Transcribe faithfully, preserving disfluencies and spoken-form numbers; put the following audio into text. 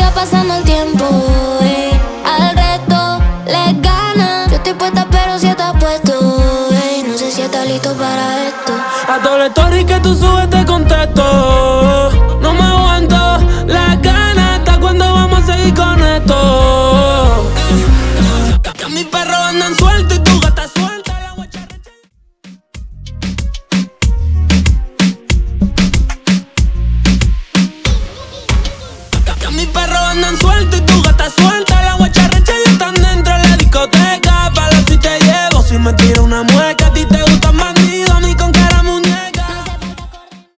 va pasando el tiempo, ey, al reto le gana. Yo estoy puesta pero si estás puesto, ey, no sé si estás listo para esto. A todas las stories que tú subes te contesto.